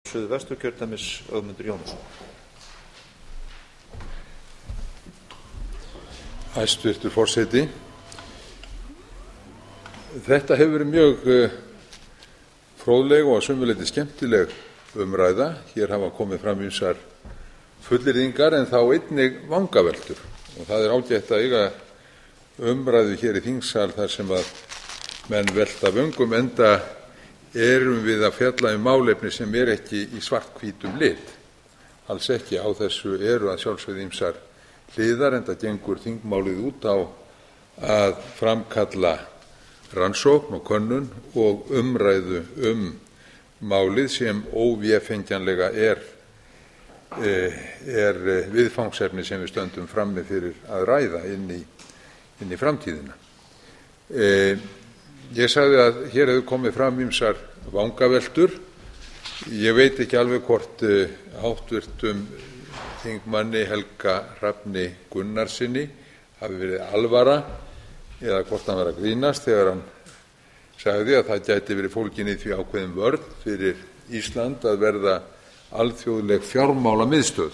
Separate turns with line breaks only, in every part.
Suðvesturkjördæmis Ögmundur Jónasson.
Hæstvirtur forseti. Þetta hefur verið mjög fróðleg og að sumu leyti skemmtileg umræða. Hér hafa komið fram ýmsar fullyrðingar en þá einnig vangaveltur, og það er ágætt að eiga umræðu hér í þingsal þar sem að menn velta vöngum, enda erum við að fjalla málefni sem ekki í svarthvítum lit. Alls ekki. Á þessu eru að sjálfsögðu ýmsar hliðar, enda gengur þingmálið út á að framkalla rannsókn og könnun og umræðu málið sem óvéfengjanlega er viðfangsefni sem við stöndum frammi fyrir að ræða inn í framtíðina. Ég sagði að hér hefur komið fram ýmsar vangaveltur. Ég veit ekki alveg hvort háttvirtum þingmanni Helga Hrafni Gunnarssyni hafi verið alvara eða hvort hann var að grínast þegar hann sagði að það gæti verið fólgin í því ákveðin vörn fyrir Ísland að verða alþjóðleg fjármálamiðstöð.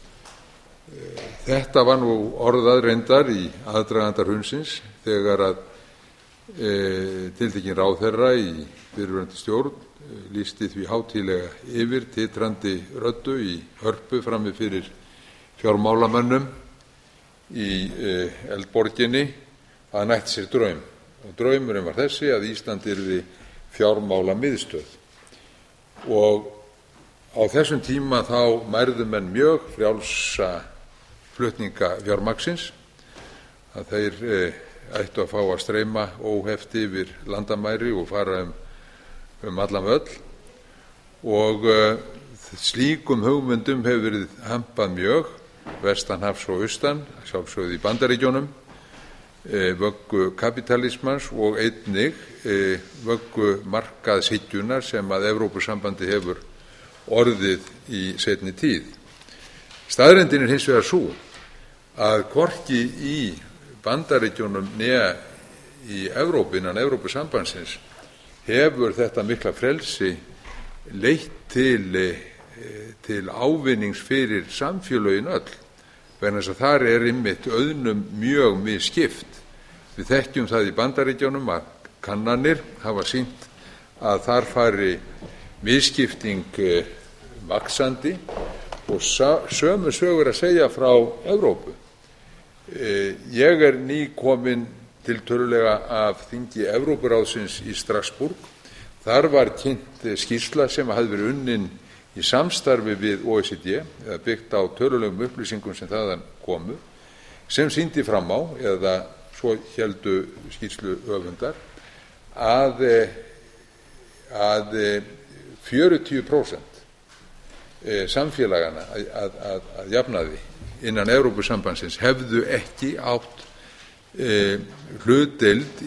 Þetta var nú orðað reyndar í aðdraganda hrunsins þegar að tiltekinn ráðherra í fyrrverandi stjórn lýsti því hátíðlega yfir titrandi röddu í Hörpu frammi fyrir fjármálamönnum í Eldborginni að hann ætti sér draum, og draumurinn var þessi að Ísland yrði fjármálamiðstöð. Og á þessum tíma þá mærðu menn mjög frjálsa flutninga fjármagnsins, að þeir ættu að fá að streyma óhefti yfir landamæri og fara allan völl, og slíkum hugmyndum hefur verið hampað mjög vestanhafs og austan, sjálfsögðu í Bandaríkjunum, vöggu kapítalismans og einnig vöggu markaðshyggjunnar sem að Evrópusambandi hefur orðið í seinni tíð. Staðreyndin er hins vegar sú að hvorki í Bandaríkjunum né í Evrópu, innan Evrópusambandsins, hefur þetta mikla frelsi leitt til ávinnings fyrir samfélögin öll, vegna þess að þar er einmitt auðnum mjög misskipt. Við þekkjum það í Bandaríkjunum að kannanir hafa sýnt að þar fari misskipting vaxandi, og sömu sögur að segja frá Evrópu. Ég er nýkominn tiltölulega af þingi Evrópuráðsins í Strassborg. Þar var kynnt skýrsla sem hafði verið unnin í samstarfi við OECD, eða byggt á tölulegum upplýsingum sem þaðan komu, sem sýndi fram á, eða svo héldu skýrsluhöfundar, að 40% samfélagana að jafnaði innan Evrópusambandsins hefðu ekki átt hlutdeild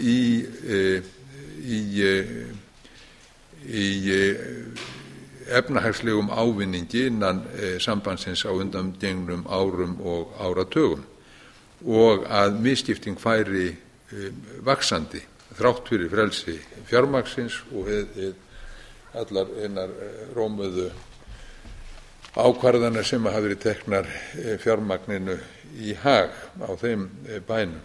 í efnahagslegum ávinningi innan sambandsins á undangengnum árum og áratugum, og að misskipting færi vaxandi þrátt fyrir frelsi fjármagnsins og allar einar rómuðu ákvarðanir sem hafa verið teknar fjármagninu í hag á þeim bænum.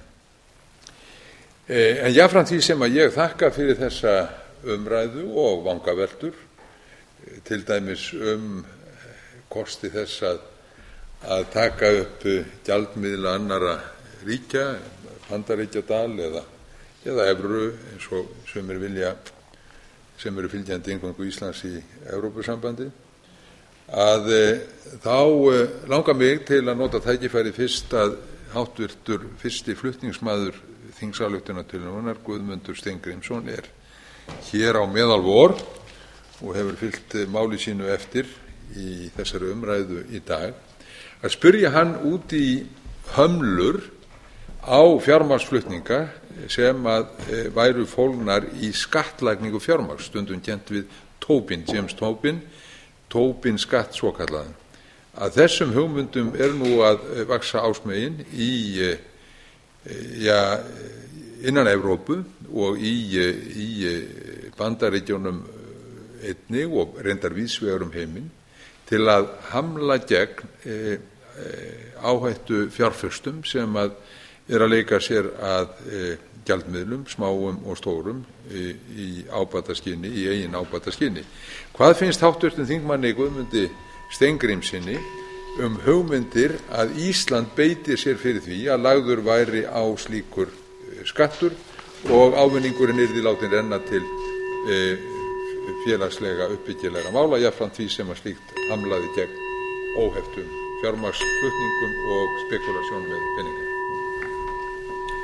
En jafnframt því sem að ég þakka fyrir þessa umræðu og vangaveltur, til dæmis kosti þess að taka upp gjaldmiðla annarra ríkja, Bandaríkjadal eða evru, eins og sumir vilja, sem eru fylgjandi inngöngu Íslands í Evrópusambandi, að þá langar mig til að nota tækifæri fyrst að háttvirtur fyrsti flutningsmaður þingsályktunartillögunnar, Guðmundur Steingrímsson, er hér á meðal vor og hefur fylgt máli sínu eftir í þessari umræðu í dag, að spyrja hann út í hömlur á fjármagnsflutninga sem að væru fólgnar í skattlagningu fjármagns, stundum kennt við Tobin, James Tobin skatt svokallaðan. Að þessum hugmyndum er nú að vaxa ásmegin innan Evrópu og í Bandaríkjunum einnig og reyndar víðsvegar heiminn til að hamla gegn áhættu fjárfestum sem að leika sér að gjaldmiðlum, smáum og stórum í ábataskyni, í eigin ábataskyni. Hvað finnst háttvirtum þingmanni Guðmundi Steingrímssyni hugmyndir að Ísland beiti sér fyrir því að lagður væri á slíkur skattur og ávinningurinn yrði látin renna til félagslega uppbyggilegra mála, jafnframt því sem að slíkt hamlaði gegn óheftum fjármagnsflutningum og spekulasjón með peninga?